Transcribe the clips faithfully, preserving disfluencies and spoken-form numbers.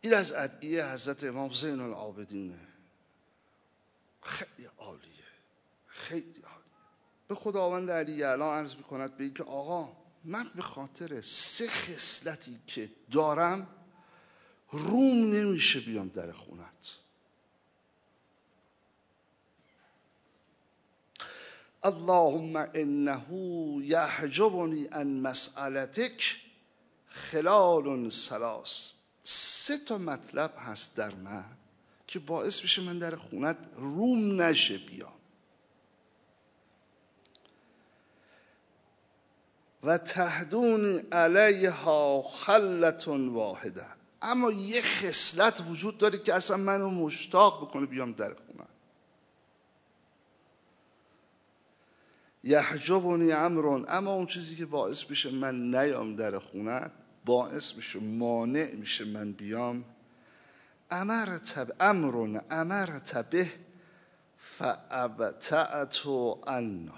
این از ادعیه حضرت امام زین العابدینه. خیلی عالیه، خیلی عالیه. به خداوند علی اعلی عرض میکند به این که آقا من به خاطر سه خصلتی که دارم روم نمیشه بیام در خونت. اللهم انه یحجبنی عن مسئلتک خلال ثلاث. سه تا مطلب هست در من که باعث میشه من در خونت روم نشه بیام. و تهدون علیها خلة واحده. اما یه خصلت وجود داره که اصلا منو مشتاق بکنه بیام در خونه. یحجبنی امرون. اما اون چیزی که باعث میشه من نیام در خونه، باعث میشه مانع میشه من بیام، امرت امرون امرت به فابتعت عنه.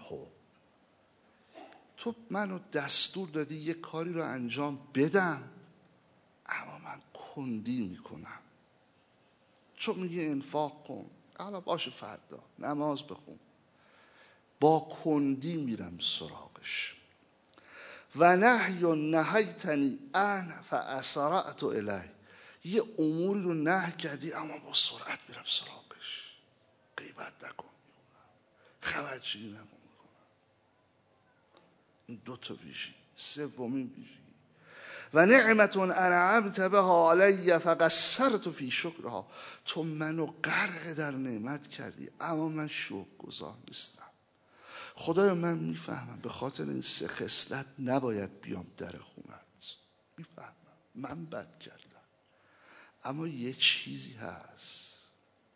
تو منو دستور دادی یه کاری رو انجام بدم، اما من کندی میکنم. چون میگه انفاق کن، حالا باشه فردا نماز بخون، با کندی میرم سراغش. و نهی و نهیتنی ان فاسرعت الیه. یه اموری رو نهی کردی اما با سرعت میرم سراغش. غیبت نکن میکنم، خبرچینی نکن. این دو تا ویژگی. سومین ویژگی و نعمتون انعمت بها علی فقصرت فی شکرها. تو منو غرق در نعمت کردی اما من شکرگزار نیستم. خدایا من میفهمم به خاطر این سه خصلت نباید بیام در خونت، میفهمم من بد کردم، اما یه چیزی هست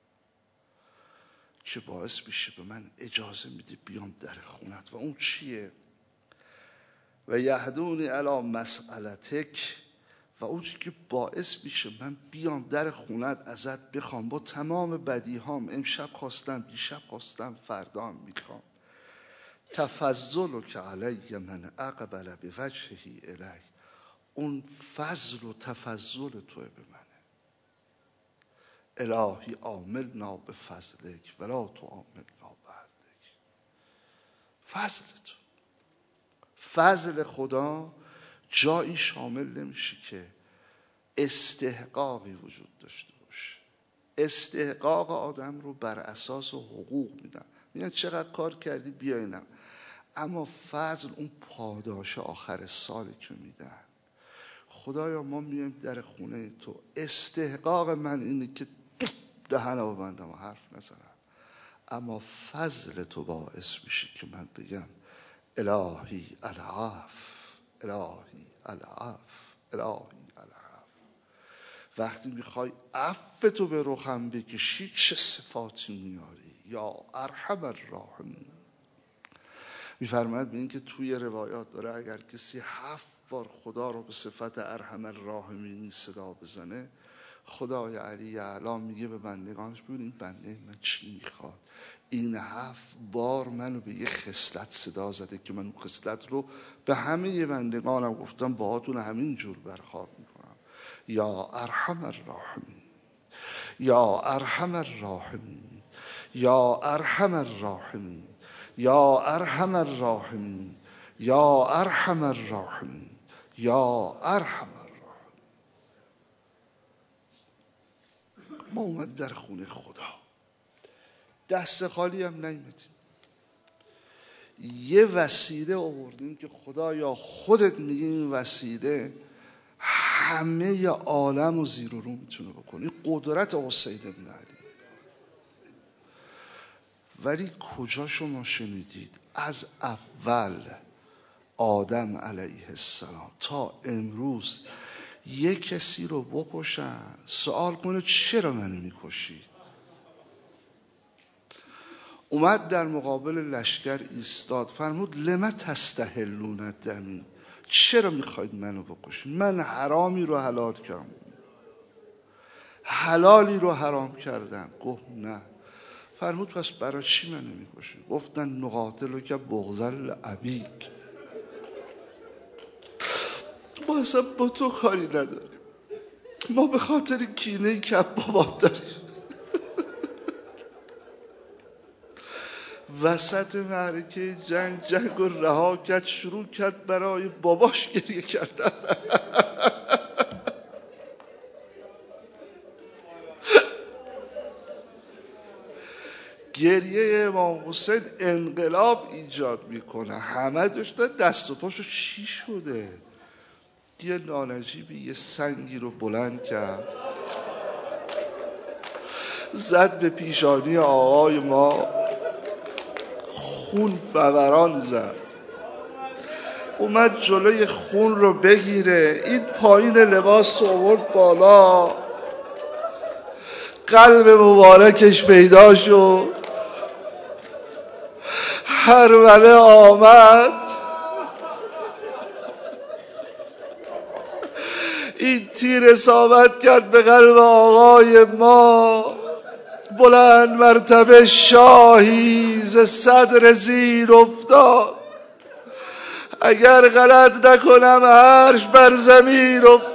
که باعث میشه به من اجازه میده بیام در خونت. و اون چیه؟ و یهدونی علی مسئلتک. و اون چی که باعث میشه من بیام در خونت ازت بخوام با تمام بدیهام، امشب خواستم، دیشب خواستم، فردا هم میخوام، تفضل که علی من اقبل بوجهه الی. اون فضل و تفضل توی به منه. الهی عاملنا بفضلک ولا تعاملنا بعدک. فضل تو، فضل خدا جایی شامل نمیشه که استحقاقی وجود داشته باشه. استحقاق آدم رو بر اساس حقوق میدن، میگن چقدر کار کردی بیا اینم. اما فضل اون پاداش آخر سالی که میدن. خدایا ما میایم در خونه تو، استحقاق من اینه که دهنم ببندم و حرف نزنم، اما فضل تو باعث میشه که من بگم الهی العفو، الهی العفو، الهی العفو. وقتی میخوای عفو تو به رخم بکشی چه صفاتی میاری؟ یا ارحم الراحمین. میفرماید به این که توی روایات داره اگر کسی هفت بار خدا رو به صفت ارحم الراحمینی صدا بزنه، خدای علی اعلی میگه به بندگانش ببین بنده من چی میخواد. این هفت بار منو به یه خصلت صدا زده که من اون خصلت رو به همه بندگانم گفتم باهاتون همین جور برخواه میکنم. یا ارحم الراحمین، یا ارحم الراحمین، یا ارحم الراحمین، یا ارحم الراحمین، یا ارحم الراحمین، یا ارحم الراحمین. ما اومد در خونه خدا، دست خالی هم نیمدیم، یه وسیله آوردیم که خدایا خودت میگی این وسیله همه عالم و زیر و رو میتونه بکنه. قدرت حسین ابن علی. ولی کجا شما شنیدید از اول آدم علیه السلام تا امروز یک کسی رو بکشن سوال کنه چرا منو میکشید؟ اومد در مقابل لشکر ایستاد، فرمود لما تستحلون دمی، چرا میخواید منو بکشید؟ من حرامی رو حلال کردم، حلالی رو حرام کردم. گفت نه. فرمود پس برای چی منو میکشید؟ گفتن نقاتلو که بغضل ابیک، ما اصلا با تو کاری نداریم، ما به خاطر کینه کبابات داریم. وسط معرکه جنگ جنگ رو رها کرد، شروع کرد برای باباش گریه کردن. گریه امام حسین انقلاب ایجاد میکنه. همه داشتن دست و پاشو چی شده. یه نانجیبی یه سنگی رو بلند کرد، زد به پیشانی آقای ما، خون فوران زد. اومد جلوی خون رو بگیره، این پایین لباس رو آورد بالا، قلب مبارکش پیدا شد. هرمله آمد، این تیر اصابت کرد به قلب آقای ما. بلند مرتبه شاهی ز صدر زیر افتاد، اگر غلط نکنم عرش بر زمین افتاد.